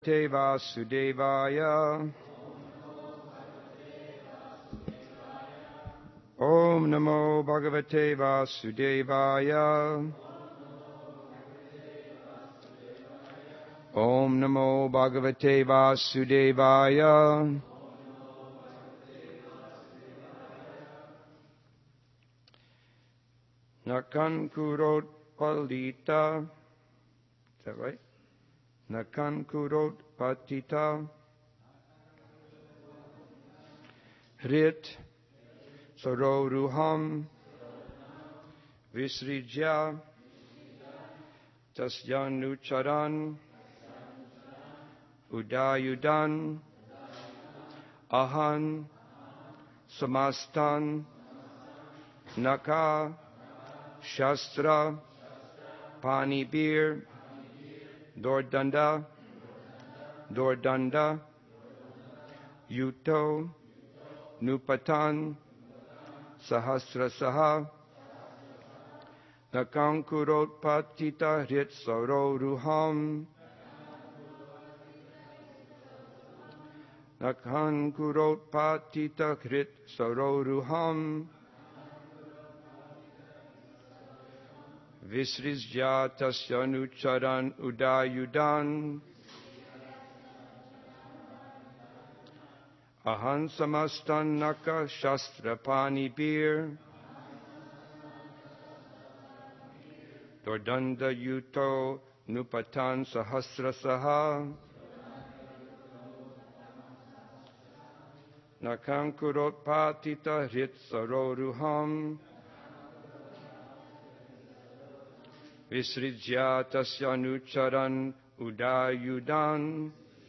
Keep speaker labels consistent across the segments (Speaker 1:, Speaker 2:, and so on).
Speaker 1: Te Vasudevaya. Om Namo Bhagavate Vasudevaya. Om Namo Bhagavate Vasudevaya. Nakan Kurot Palita. Is that right? Nakan Kurot Patita. Hrit Sororuham Visrijya Tasyanucharan Udayudan Ahan Samastan Naka Shastra Panibir Dordanda Yuto Nupatan Sahasrasaha Nakankurot Patita Hrit Sororuham Nakankurot Patita Hrit Sororuham Visrizja Tasyanucharan Udayudan Ahan Samastan Naka Shastra Panibir Dordanda Yuto Nupatan Sahasrasaha Nakankurot Patita Hrit Sororuham Visrijya Tasyanucharan Udayudan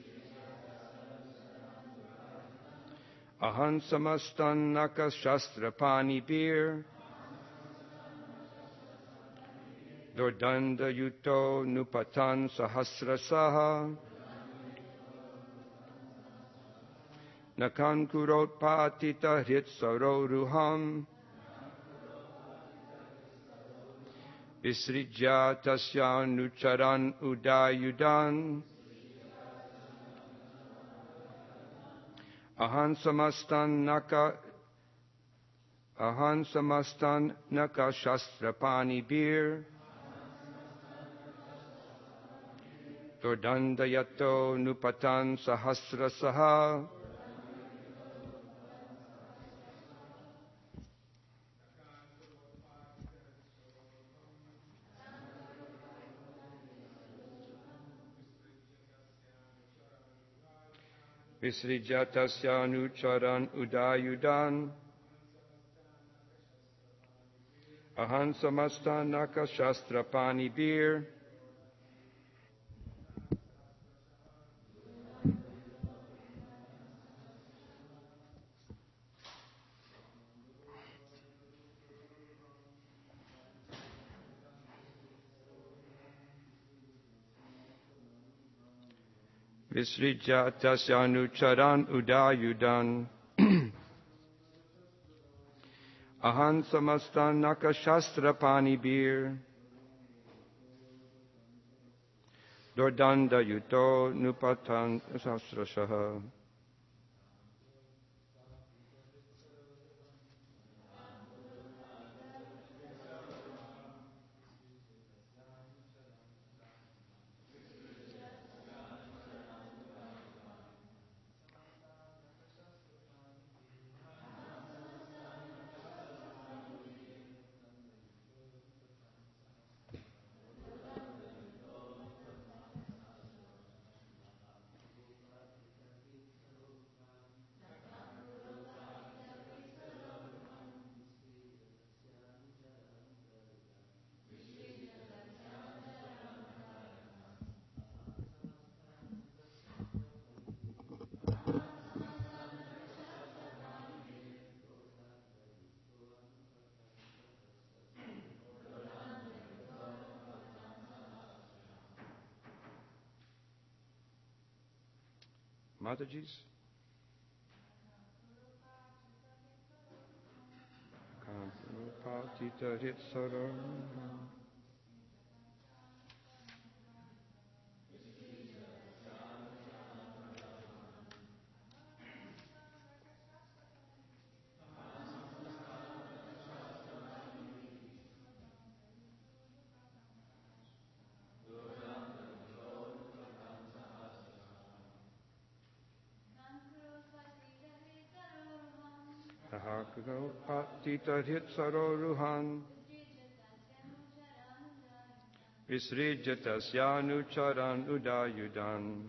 Speaker 1: Ahan Samastan Naka Shastra Panibir Dordanda Yuto Nupatan Sahasrasaha Nakankurot Patita Hrit Sororuham Visrijya Tasyanucharan Udayudan Ahan Samastan Naka Shastra Panibir Dordanda Yato Nupatan Sahasrasaha Visrijya Tasyanucharan Udayudan Ahan Samastan Naka Shastra Panibir Visrijya Tasyanucharan Udayudan Ahan Samastan Naka Shastra Panibir Dordanda Yuto Nupatan Sahasrasaha Mataji's Patita Hrit Sororuham Patita Hitsaroruhan Visrijatasyanucharan Udayudan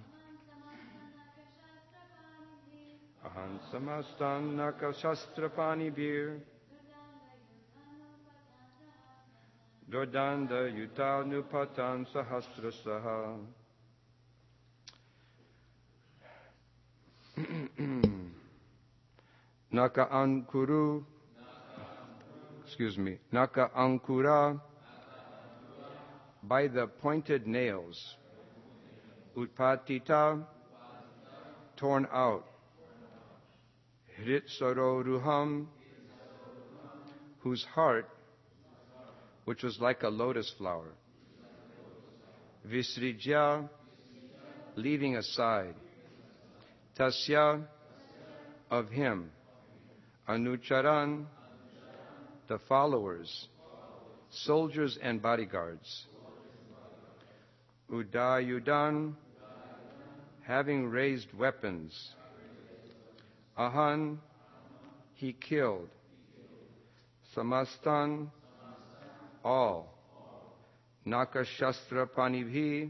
Speaker 1: Ahan Samastan Nakashastrapanibir Dodanda Yutanupatan Sahasrasaha. Naka Ankura, by the pointed nails. Utpatita, torn out. Hritsaroruham, whose heart, which was like a lotus flower. Visrijya, leaving aside. Tasya, of him. Anucharan, the followers, soldiers and bodyguards. Udayudan, having raised weapons. Ahan, he killed. Samastan, all. Nakashastra panibhi,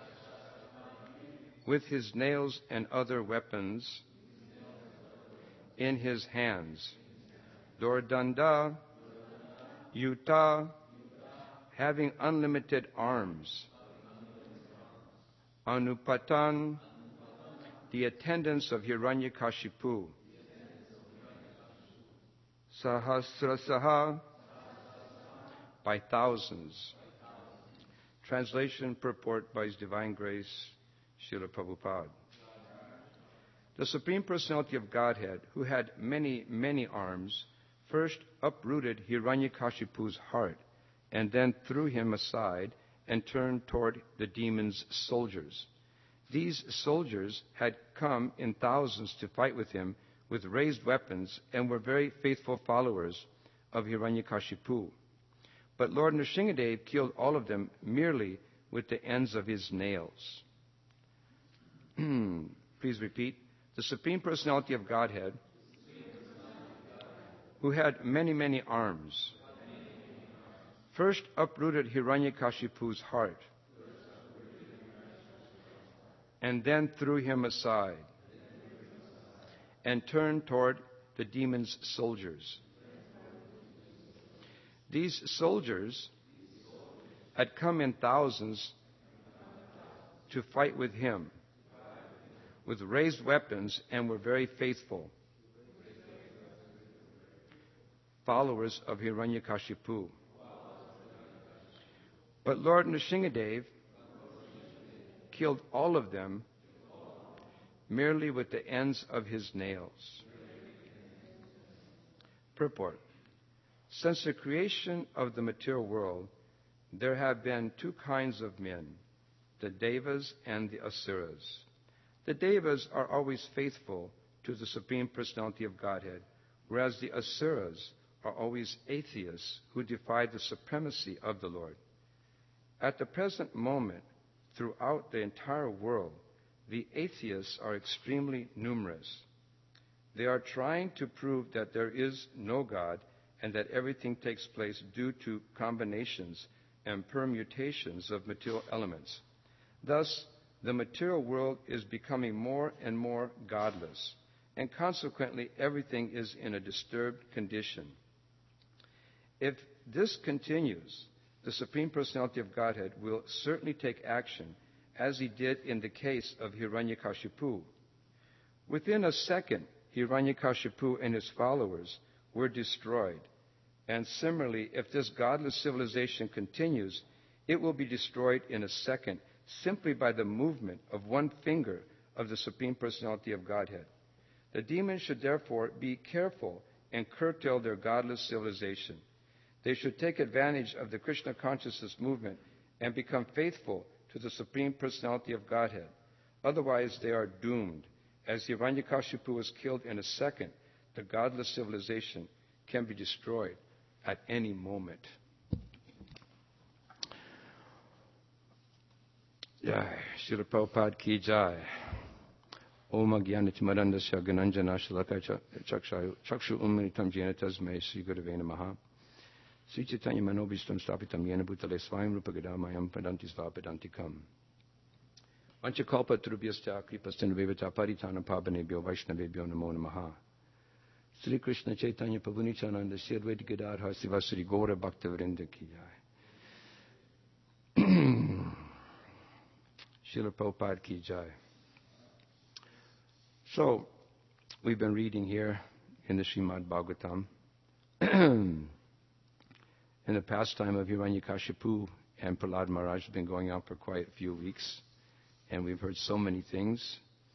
Speaker 1: with his nails and other weapons in his hands. Dordanda, Yuta, having unlimited arms. Anupatan, the attendants of Hiranyakashipu. Sahasrasaha, by thousands. Translation purport by His Divine Grace, Srila Prabhupada. The Supreme Personality of Godhead, who had many, many arms, first uprooted Hiranyakashipu's heart, and then threw him aside and turned toward the demon's soldiers. These soldiers had come in thousands to fight with him with raised weapons and were very faithful followers of Hiranyakashipu. But Lord Nrsingadev killed all of them merely with the ends of his nails. Please repeat. The Supreme Personality of Godhead, who had many, many arms, first uprooted Hiranyakashipu's heart, and then threw him aside, and turned toward the demon's soldiers. These soldiers had come in thousands to fight with him with raised weapons and were very faithful followers of Hiranyakashipu. But Lord Nrsingadev killed all of them merely with the ends of his nails. Purport. Since the creation of the material world, there have been two kinds of men, the Devas and the Asuras. The Devas are always faithful to the Supreme Personality of Godhead, whereas the Asuras are always atheists who defy the supremacy of the Lord. At the present moment, throughout the entire world, the atheists are extremely numerous. They are trying to prove that there is no God and that everything takes place due to combinations and permutations of material elements. Thus, the material world is becoming more and more godless, and consequently everything is in a disturbed condition. If this continues, the Supreme Personality of Godhead will certainly take action, as he did in the case of Hiranyakashipu. Within a second, Hiranyakashipu and his followers were destroyed. And similarly, if this godless civilization continues, it will be destroyed in a second, simply by the movement of one finger of the Supreme Personality of Godhead. The demons should therefore be careful and curtail their godless civilization. They should take advantage of the Krishna consciousness movement and become faithful to the Supreme Personality of Godhead. Otherwise, they are doomed. As Hiranyakashipu was killed in a second, the godless civilization can be destroyed at any moment. Jai, Srila Prabhupada ki jai. Om Agyanatimarandasya Gananjana Shalaka Chakshu Umritam Jena Tasmai Sri Gurave Namaha. Sri Chaitanya Manobhistam Stapitam Yena Bhutale Swayam Rupagadamayam Padanti Svapadantikam. Vanchakalpa Trubhyascha Kripastan Vevata Paritana Pabanebhyo Vaishnavebhyo Namo Namaha. Sri Krishna Chaitanya Pavunitananda Sri Advaita Gadadhar Sivasri Gaura Bhaktivinoda Ki Jai. Srila Prabhupada Ki Jai. So, we've been reading here in the Srimad Bhagavatam in the pastime of Hiranyakashipu and Prahlad Maharaj has been going on for quite a few weeks. And we've heard so many things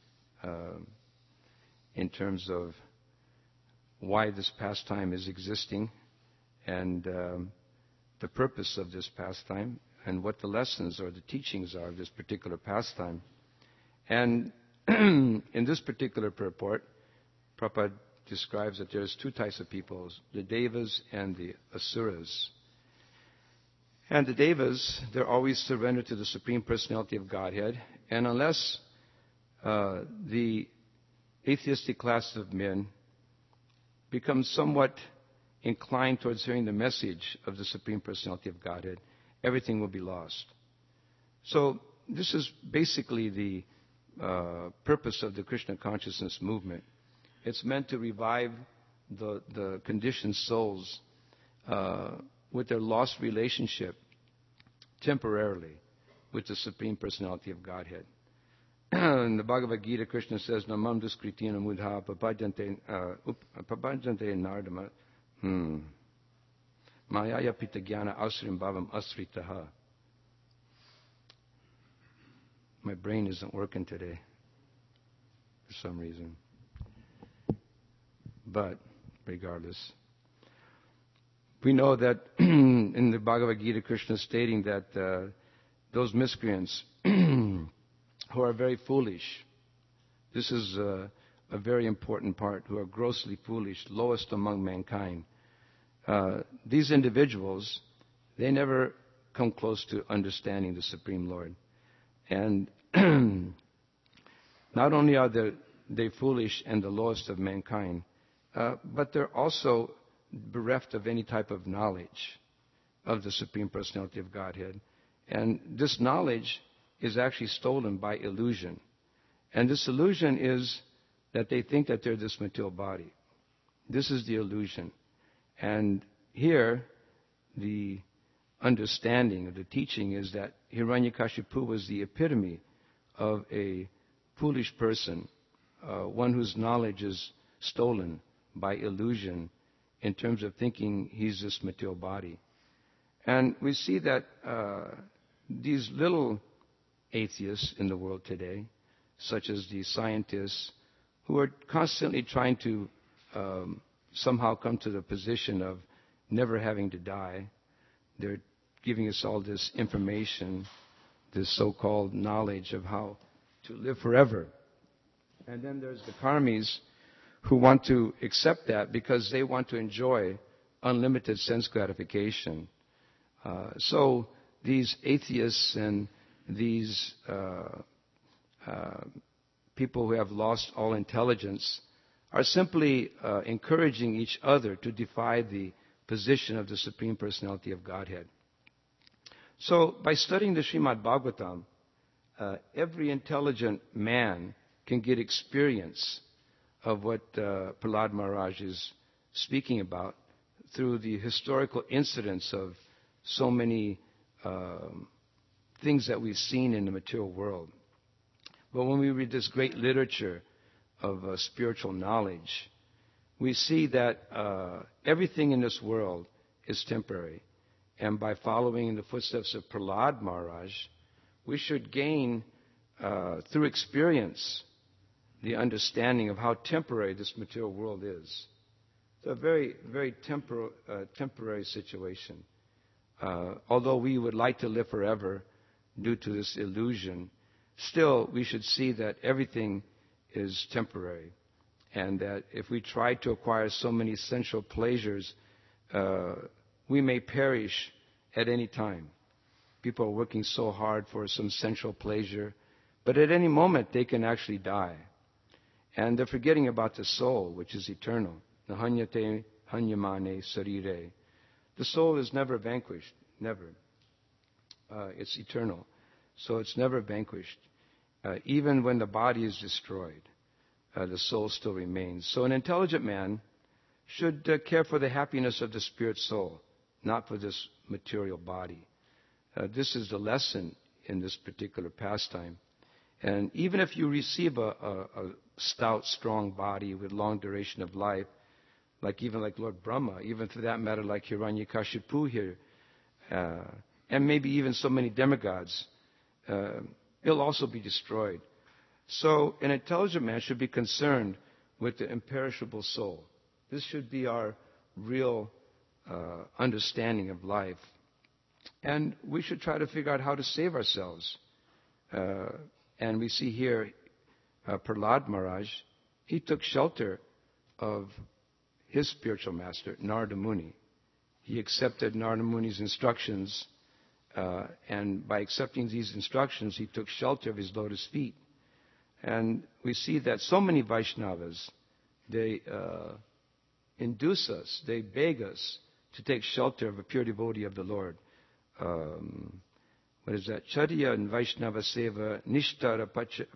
Speaker 1: in terms of why this pastime is existing and the purpose of this pastime and what the lessons or the teachings are of this particular pastime. And in this particular purport, Prabhupada describes that there's two types of peoples, the Devas and the Asuras. And the Devas, they're always surrendered to the Supreme Personality of Godhead. And unless the atheistic class of men become somewhat inclined towards hearing the message of the Supreme Personality of Godhead, everything will be lost. So this is basically the purpose of the Krishna consciousness movement. It's meant to revive the conditioned souls with their lost relationship temporarily with the Supreme Personality of Godhead. In the Bhagavad Gita, Krishna says, Namam duskritina mudha papajante nardama mayaya pitagyana asrim bhavam asritaha. My brain isn't working today for some reason. But regardless, we know that in the Bhagavad Gita, Krishna is stating that those miscreants who are very foolish, this is a very important part, who are grossly foolish, lowest among mankind. These individuals, they never come close to understanding the Supreme Lord. And not only are they foolish and the lowest of mankind, but they're also bereft of any type of knowledge of the Supreme Personality of Godhead. And this knowledge is actually stolen by illusion. And this illusion is that they think that they're this material body. This is the illusion. And here, the understanding of the teaching is that Hiranyakashipu was the epitome of a foolish person, one whose knowledge is stolen by illusion in terms of thinking he's this material body. And we see that these little atheists in the world today, such as the scientists, who are constantly trying to somehow come to the position of never having to die, they're giving us all this information, this so-called knowledge of how to live forever. And then there's the karmis who want to accept that because they want to enjoy unlimited sense gratification. So these atheists and these people who have lost all intelligence are simply encouraging each other to defy the position of the Supreme Personality of Godhead. So by studying the Srimad Bhagavatam, every intelligent man can get experience of what Prahlad Maharaj is speaking about through the historical incidents of so many things that we've seen in the material world. But when we read this great literature of spiritual knowledge, we see that everything in this world is temporary. And by following in the footsteps of Prahlad Maharaj, we should gain, through experience, the understanding of how temporary this material world is. It's a very, very temporary situation. Although we would like to live forever due to this illusion, still we should see that everything is temporary. And that if we try to acquire so many sensual pleasures, we may perish at any time. People are working so hard for some sensual pleasure, but at any moment they can actually die. And they're forgetting about the soul, which is eternal. Nahanyate hanyamane sarire. The soul is never vanquished. Never. It's eternal. So it's never vanquished. Even when the body is destroyed, the soul still remains. So an intelligent man should care for the happiness of the spirit soul, not for this material body. This is the lesson in this particular pastime. And even if you receive a stout, strong body with long duration of life, like Lord Brahma, even for that matter, like Hiranyakashipu here, and maybe even so many demigods, it'll also be destroyed. So an intelligent man should be concerned with the imperishable soul. This should be our real understanding of life. And we should try to figure out how to save ourselves. And we see here Prahlad Maharaj, he took shelter of his spiritual master, Narada Muni. He accepted Narada Muni's instructions, and by accepting these instructions, he took shelter of his lotus feet. And we see that so many Vaishnavas, they induce us, they beg us to take shelter of a pure devotee of the Lord. What is that? Charya and Vaishnava Seva Nishtara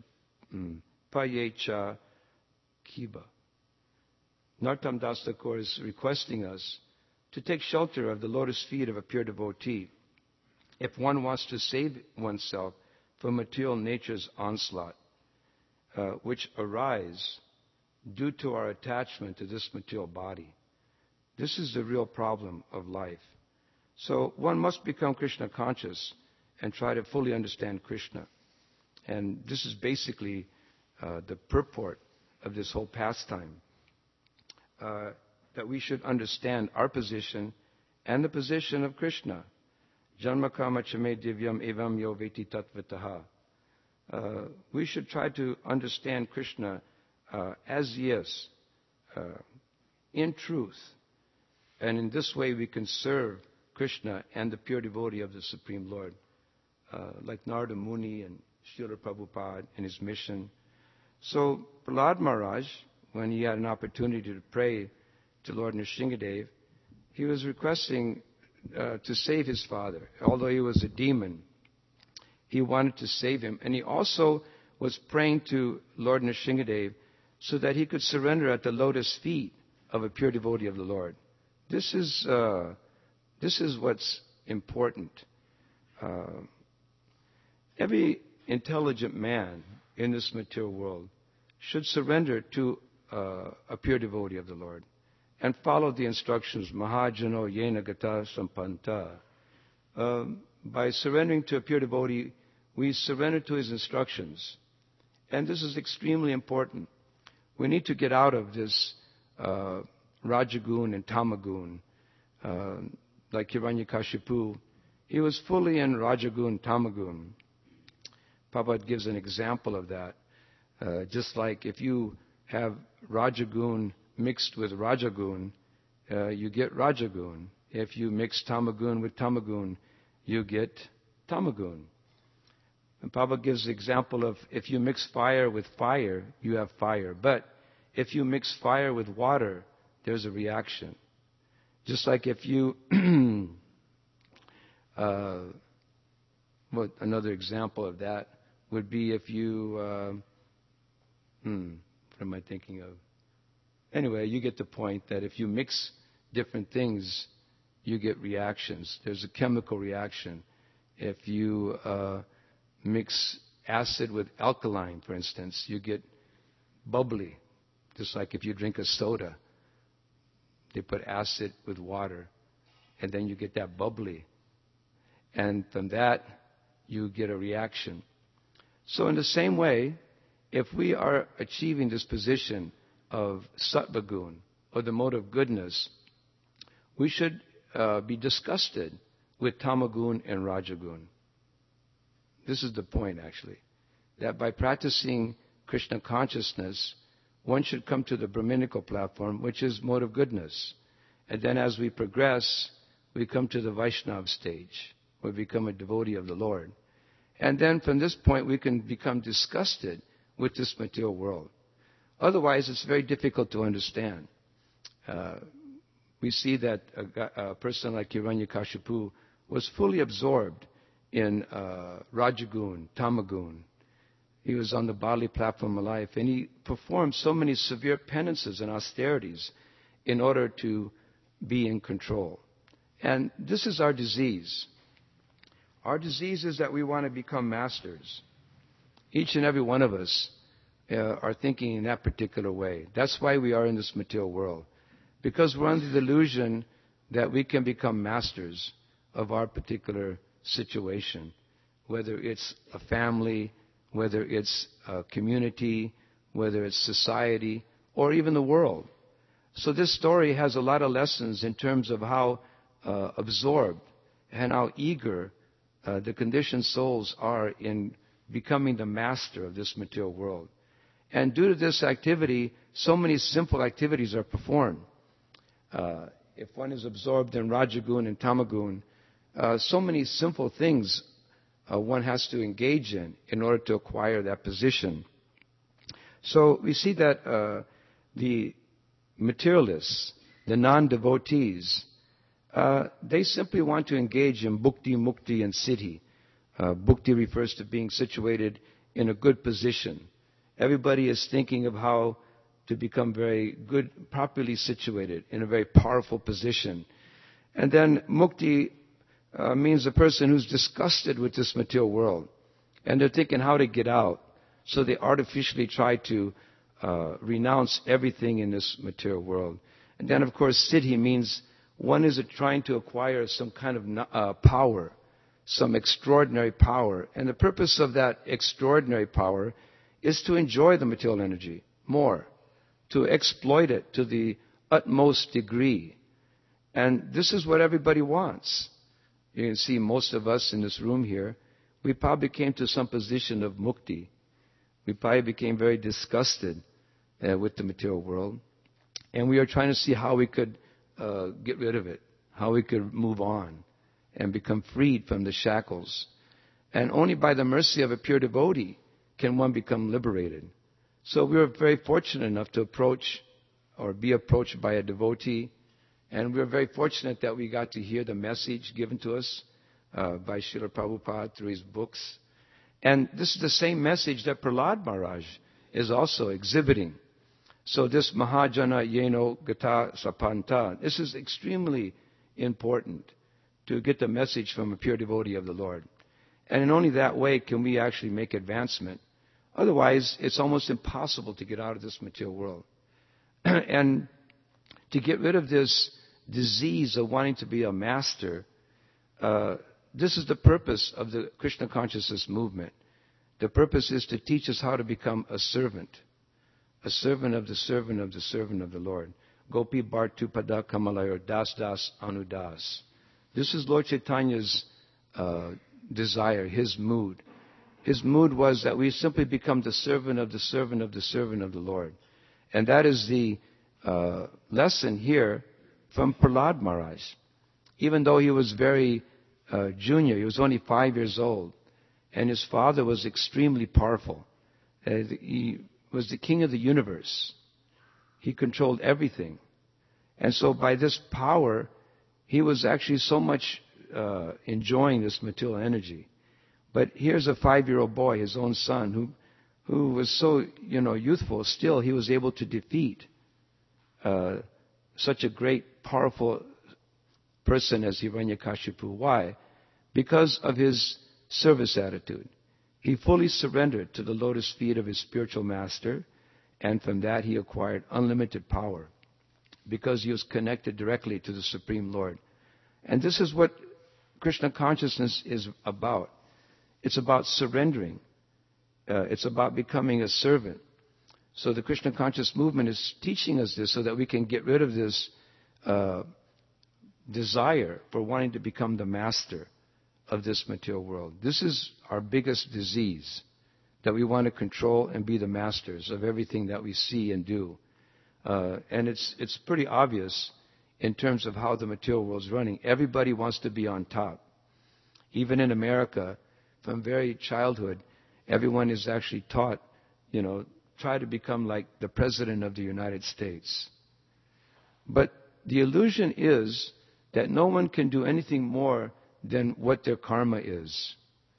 Speaker 1: Payecha Kiba. Narottam Das Thakur is requesting us to take shelter of the lotus feet of a pure devotee if one wants to save oneself from material nature's onslaught, which arise due to our attachment to this material body. This is the real problem of life. So one must become Krishna conscious and try to fully understand Krishna. And this is basically the purport of this whole pastime. That we should understand our position and the position of Krishna. Janmakama chame divyam evam yo veti tatvataha. We should try to understand Krishna as he is, in truth. And in this way we can serve Krishna and the pure devotee of the Supreme Lord. Like Narada Muni and Srila Prabhupada and his mission. So Prahlad Maharaj, when he had an opportunity to pray to Lord Nrsingadev, he was requesting to save his father. Although he was a demon, he wanted to save him. And he also was praying to Lord Nrsingadev so that he could surrender at the lotus feet of a pure devotee of the Lord. This is what's important. Every intelligent man in this material world should surrender to a pure devotee of the Lord and follow the instructions, Mahajano Yena Gata Sampanta. By surrendering to a pure devotee, we surrender to his instructions. And this is extremely important. We need to get out of this Rajagun and Tamagun. Like Hiranyakashipu, he was fully in Rajagun, Tamagun. Prabhupada gives an example of that. Just like if you have Rajagun mixed with Rajagun, you get Rajagun. If you mix Tamagun with Tamagun, you get Tamagun. And Prabhupada gives the example of if you mix fire with fire, you have fire. But if you mix fire with water, there's a reaction. Just like if you, another example of that would be if you, what am I thinking of? Anyway, you get the point that if you mix different things, you get reactions. There's a chemical reaction. If you mix acid with alkaline, for instance, you get bubbly. Just like if you drink a soda, they put acid with water, and then you get that bubbly. And from that, you get a reaction. So in the same way, if we are achieving this position of sattva gun, or the mode of goodness, we should be disgusted with tamagun and rajagun. This is the point, actually. That by practicing Krishna consciousness, one should come to the Brahminical platform, which is mode of goodness. And then as we progress, we come to the Vaishnava stage, where we become a devotee of the Lord. And then from this point, we can become disgusted with this material world. Otherwise, it's very difficult to understand. We see that a person like Hiranyakashipu was fully absorbed in Rajagun, Tamagun. He was on the bodily platform of life, and he performed so many severe penances and austerities in order to be in control. And this is our disease. Our disease is that we want to become masters. Each and every one of us are thinking in that particular way. That's why we are in this material world. Because we're under the delusion that we can become masters of our particular situation. Whether it's a family, whether it's a community, whether it's society, or even the world. So this story has a lot of lessons in terms of how absorbed and how eager the conditioned souls are in becoming the master of this material world. And due to this activity, so many simple activities are performed. If one is absorbed in Rajagun and Tamagun, so many simple things one has to engage in order to acquire that position. So we see that the materialists, the non-devotees, they simply want to engage in bhukti, mukti, and siddhi. Bhukti refers to being situated in a good position. Everybody is thinking of how to become very good, properly situated in a very powerful position. And then mukti means a person who's disgusted with this material world. And they're thinking how to get out. So they artificially try to renounce everything in this material world. And then, of course, siddhi means one is trying to acquire some kind of power, some extraordinary power. And the purpose of that extraordinary power is to enjoy the material energy more, to exploit it to the utmost degree. And this is what everybody wants. You can see most of us in this room here, we probably came to some position of mukti. We probably became very disgusted with the material world. And we are trying to see how we could get rid of it, how we could move on and become freed from the shackles. And only by the mercy of a pure devotee can one become liberated. So we were very fortunate enough to approach or be approached by a devotee. And we were very fortunate that we got to hear the message given to us by Srila Prabhupada through his books. And this is the same message that Prahlad Maharaj is also exhibiting. So this Mahajana Yeno Gata Sapanta, this is extremely important to get the message from a pure devotee of the Lord. And in only that way can we actually make advancement. Otherwise, it's almost impossible to get out of this material world. And to get rid of this disease of wanting to be a master, this is the purpose of the Krishna consciousness movement. The purpose is to teach us how to become a servant of the servant of the servant of the Lord. Gopi Bhartu Pada Kamalayur Das Das Anudas. This is Lord Chaitanya's desire, his mood. His mood was that we simply become the servant of the servant of the servant of the Lord. And that is the lesson here from Prahlad Maharaj. Even though he was very junior, he was only 5 years old, and his father was extremely powerful. He was the king of the universe. He controlled everything. And so by this power, he was actually so much enjoying this material energy. But here's a 5-year-old boy, his own son, who was so, youthful. Still, he was able to defeat such a great, powerful person as Hiranyakashipu. Why? Because of his service attitude. He fully surrendered to the lotus feet of his spiritual master, and from that he acquired unlimited power because he was connected directly to the Supreme Lord. And this is what Krishna consciousness is about. It's about surrendering. It's about becoming a servant. So the Krishna conscious movement is teaching us this so that we can get rid of this desire for wanting to become the master of this material world. This is our biggest disease, that we want to control and be the masters of everything that we see and do. And it's pretty obvious in terms of how the material world is running. Everybody wants to be on top. Even in America, from very childhood, everyone is actually taught, try to become like the President of the United States. But the illusion is that no one can do anything more than what their karma is.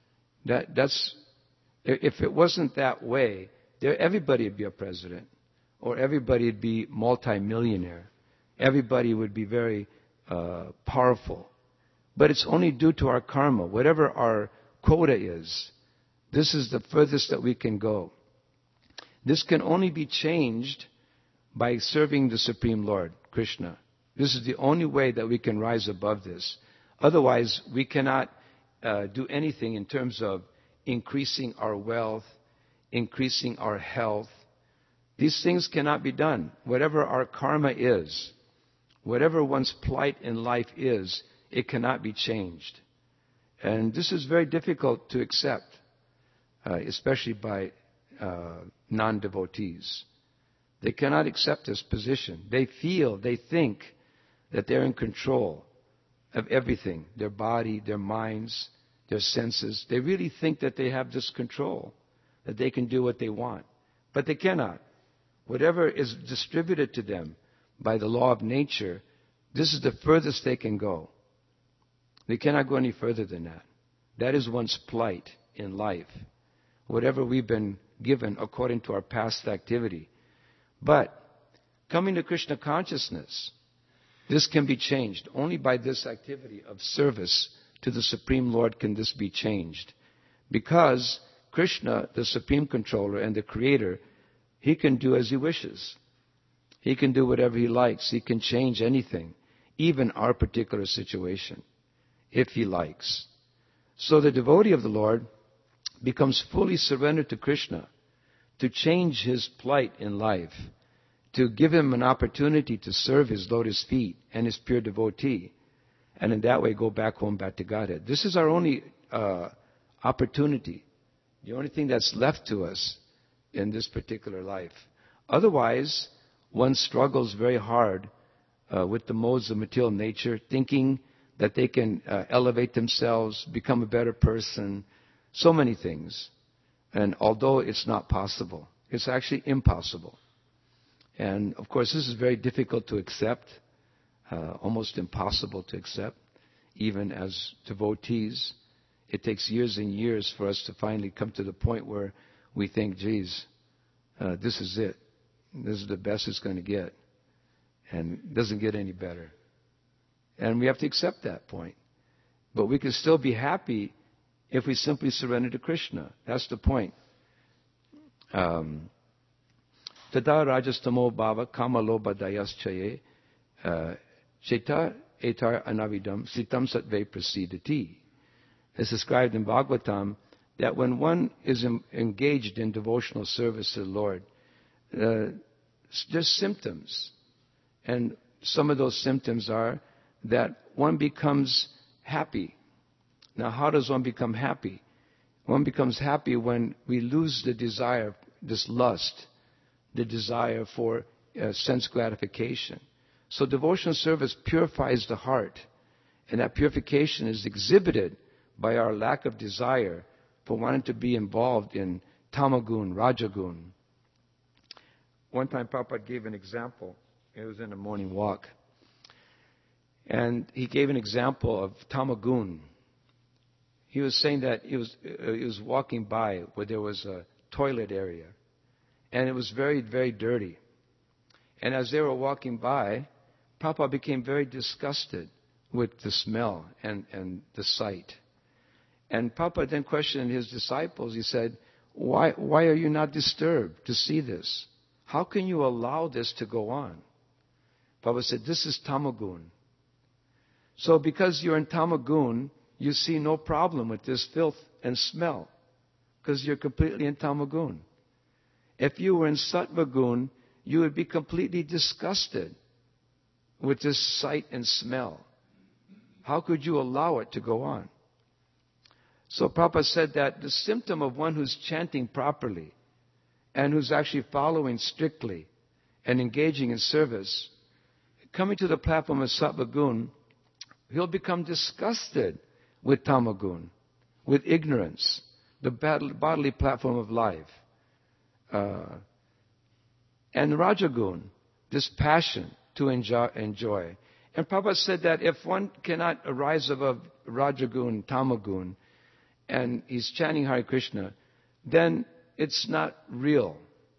Speaker 1: That's if it wasn't that way, everybody would be a president, or everybody would be multimillionaire. Everybody would be very powerful. But it's only due to our karma. Whatever our quota is, this is the furthest that we can go. This can only be changed by serving the Supreme Lord, Krishna. This is the only way that we can rise above this. Otherwise, we cannot do anything in terms of increasing our wealth, increasing our health. These things cannot be done. Whatever our karma is, whatever one's plight in life is, it cannot be changed. And this is very difficult to accept, especially by non-devotees. They cannot accept this position. They think that they're in control of everything, their body, their minds, their senses. They really think that they have this control, that they can do what they want. But they cannot. Whatever is distributed to them by the law of nature, this is the furthest they can go. They cannot go any further than that. That is one's plight in life. Whatever we've been given according to our past activity. But coming to Krishna consciousness, this can be changed. Only by this activity of service to the Supreme Lord can this be changed. Because Krishna, the Supreme Controller and the Creator, He can do as He wishes. He can do whatever He likes. He can change anything, even our particular situation, if He likes. So the devotee of the Lord becomes fully surrendered to Krishna to change his plight in life, to give him an opportunity to serve his lotus feet and his pure devotee, and in that way go back home, back to Godhead. This is our only opportunity, the only thing that's left to us in this particular life. Otherwise, one struggles very hard with the modes of material nature, thinking that they can elevate themselves, become a better person, so many things. And although it's not possible, it's actually impossible. And of course, this is very difficult to accept, almost impossible to accept, even as devotees. It takes years and years for us to finally come to the point where we think, geez, this is it. This is the best it's going to get. And it doesn't get any better. And we have to accept that point. But we can still be happy if we simply surrender to Krishna. That's the point. Tada rajastamo bhava kama loba dayas chaye cheta etar anavidam sitam satve prasidati. It's described in Bhagavatam that when one is engaged in devotional service to the Lord, there's symptoms. And some of those symptoms are that one becomes happy. Now, how does one become happy? One becomes happy when we lose the desire, this lust, the desire for sense gratification. So devotional service purifies the heart, and that purification is exhibited by our lack of desire for wanting to be involved in tamagun, rajagun. One time Prabhupada gave an example. It was in a morning walk. And he gave an example of tamagun. He was saying that he was walking by where there was a toilet area. And it was very, very dirty. And as they were walking by, Prabhupada became very disgusted with the smell and the sight. And Prabhupada then questioned his disciples. He said, why are you not disturbed to see this? How can you allow this to go on? Prabhupada said, this is tamagun. So because you're in tamagun, you see no problem with this filth and smell, because you're completely in tamagun. If you were in sattvagun, you would be completely disgusted with this sight and smell. How could you allow it to go on? So Prabhupada said that the symptom of one who's chanting properly and who's actually following strictly and engaging in service, coming to the platform of sattvagun, he'll become disgusted with tamagun, with ignorance, the bodily platform of life. and Rajagun, this passion to enjoy. And Prabhupada said that if one cannot arise above Rajagun, Tamagun, and he's chanting Hare Krishna, then it's not real.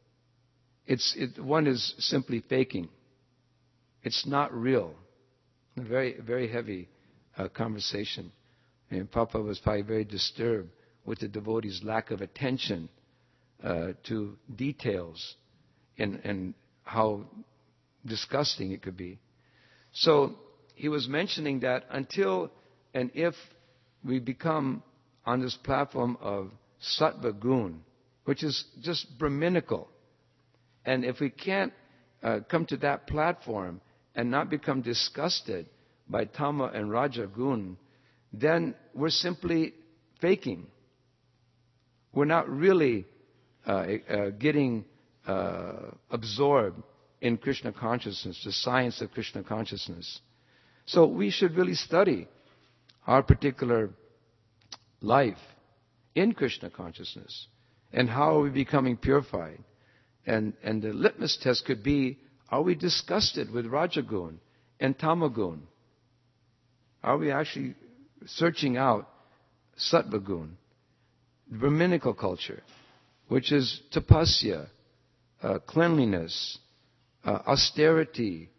Speaker 1: One is simply faking. It's not real. A very, very heavy conversation. And Prabhupada was probably very disturbed with the devotees' lack of attention to details and how disgusting it could be. So he was mentioning that until and if we become on this platform of Sattva Gun, which is just Brahminical, and if we can't come to that platform and not become disgusted by Tama and Raja Gun, then we're simply faking. We're not really getting absorbed in Krishna consciousness, the science of Krishna consciousness. So we should really study our particular life in Krishna consciousness and how are we becoming purified. And the litmus test could be, are we disgusted with Rajagun and Tamagun? Are we actually searching out Sattvagun, Brahminical culture, which is tapasya, cleanliness, austerity,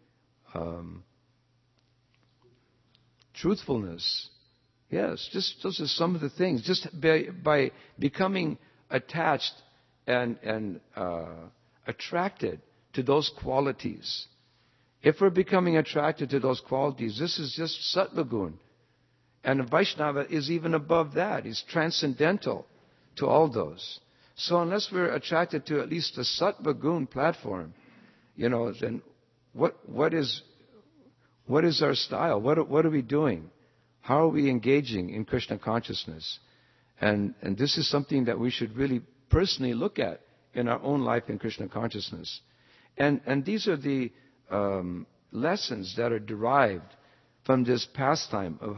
Speaker 1: truthfulness. Yes, just those are some of the things. Just by becoming attached and attracted to those qualities. If we're becoming attracted to those qualities, this is just Sattvagun. And a Vaishnava is even above that. He's transcendental to all those. So unless we're attracted to at least the Sattva-gun platform, then what is our style? What are we doing? How are we engaging in Krishna consciousness? And this is something that we should really personally look at in our own life in Krishna consciousness. And these are the lessons that are derived from this pastime of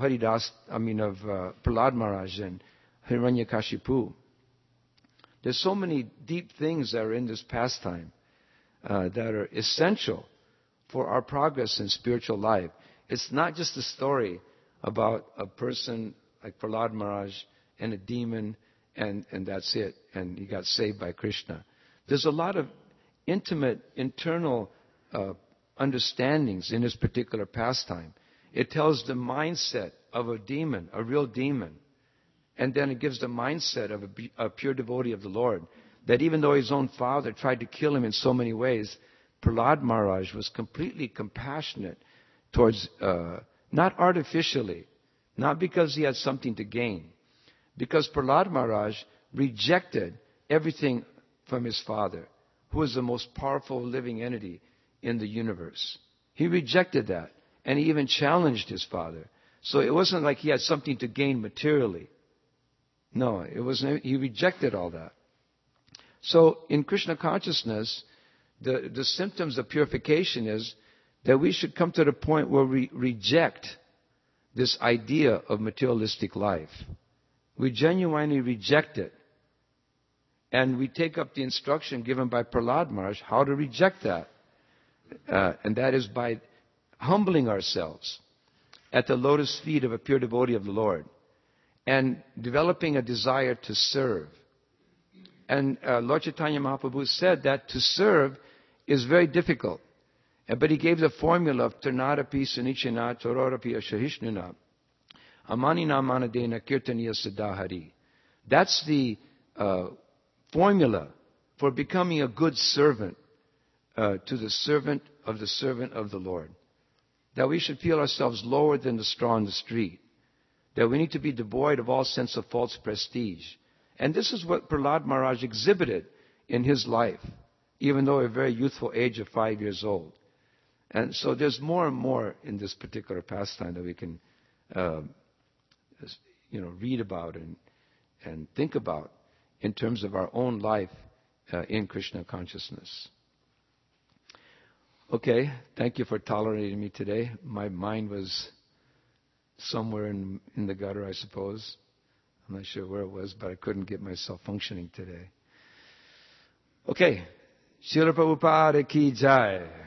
Speaker 1: Prahlad Maharaj and Hiranyakashipu. There's so many deep things that are in this pastime that are essential for our progress in spiritual life. It's not just a story about a person like Prahlad Maharaj and a demon and that's it, and he got saved by Krishna. There's a lot of intimate internal understandings in this particular pastime. It tells the mindset of a demon, a real demon. And then it gives the mindset of a pure devotee of the Lord. That even though his own father tried to kill him in so many ways, Prahlad Maharaj was completely compassionate towards, not artificially, not because he had something to gain. Because Prahlad Maharaj rejected everything from his father, who is the most powerful living entity in the universe. He rejected that. And he even challenged his father. So it wasn't like he had something to gain materially. No, it wasn't. He rejected all that. So in Krishna consciousness, the symptoms of purification is that we should come to the point where we reject this idea of materialistic life. We genuinely reject it. And we take up the instruction given by Prahlad Maharaj how to reject that. And that is by humbling ourselves at the lotus feet of a pure devotee of the Lord and developing a desire to serve. And Lord Chaitanya Mahaprabhu said that to serve is very difficult. But he gave the formula of Tarnarapi Sunichina Tororapi Ashahishnuna Amanina Manadena Kirtaniya Siddhahari. That's the formula for becoming a good servant to the servant of the Lord. That we should feel ourselves lower than the straw in the street. That we need to be devoid of all sense of false prestige. And this is what Prahlad Maharaj exhibited in his life, even though at a very youthful age of 5 years old. And so there's more and more in this particular pastime that we can read about and think about in terms of our own life in Krishna consciousness. Okay, thank you for tolerating me today. My mind was somewhere in the gutter, I suppose. I'm not sure where it was, but I couldn't get myself functioning today. Okay, Srila Prabhupada ki jai.